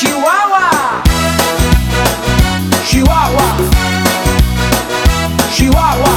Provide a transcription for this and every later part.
Chihuahua, Chihuahua, Chihuahua,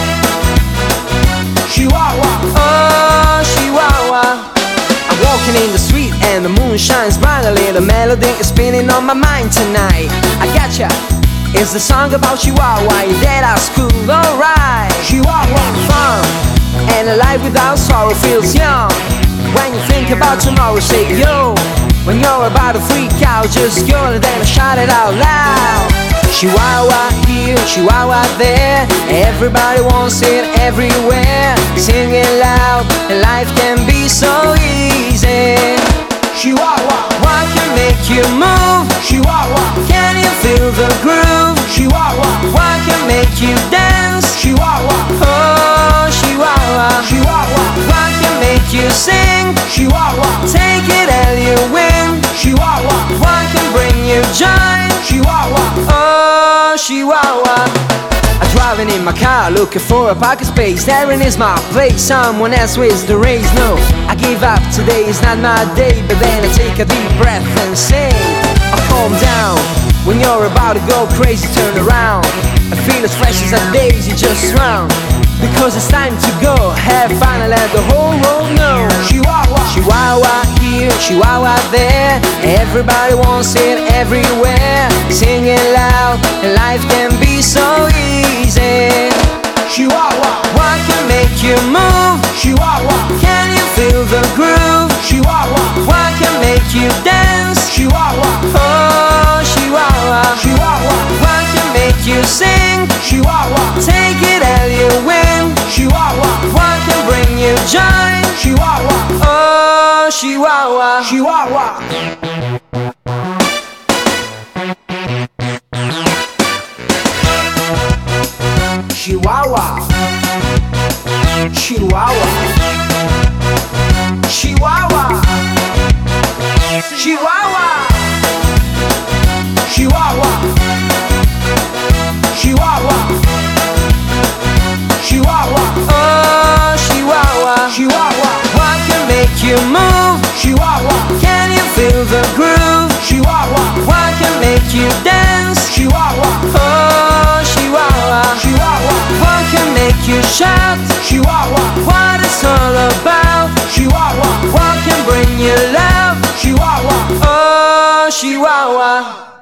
Chihuahua, oh Chihuahua. I'm walking in the street and the moon shines brightly. The melody is spinning on my mind tonight. I gotcha, it's the song about Chihuahua. Your dad at school, alright. Chihuahua, fun and a life without sorrow feels young. When you think about tomorrow, say yo. When you're about to freak out, just go and then shout it out loud. Chihuahua here, Chihuahua there, everybody wants it everywhere. Sing it loud, and life can be so easy. Chihuahua, what can make you move? Chihuahua, can you feel the groove? Chihuahua, what can make you dance? Chihuahua, oh Chihuahua, Chihuahua, what can make you sing? Chihuahua, take it and you win. Chihuahua, what can bring you joy? Chihuahua, oh Chihuahua. I'm driving in my car looking for a parking space. Therein is my place, someone else wins the race. No, I give up, today is not my day. But then I take a deep breath and say, oh, calm down. When you're about to go crazy, turn around and feel as fresh as a daisy just round. Because it's time to go, have fun and let the whole world know. Chihuahua, Chihuahua here, Chihuahua there, everybody wants it everywhere. Sing it loud, and life can be so easy. Chihuahua, what can make you move? Chihuahua, can you feel the groove? Chihuahua, what can make you dance? Chihuahua, oh Chihuahua, Chihuahua, what can make you sing? Chihuahua, take it and you win. Chihuahua, what can bring you joy? Chihuahua, oh Chihuahua, Chihuahua. Chihuahua, Chihuahua, Chihuahua, Chihuahua, Chihuahua, Chihuahua, Chihuahua, oh Chihuahua, Chihuahua, what can make you move? Chihuahua, can you feel the groove? Chihuahua, what can make you dance? Chihuahua, oh Chihuahua, Chihuahua, what can make you shout? Chihuahua, what it's all about? Chihuahua, what can bring you love? Chihuahua, oh Chihuahua.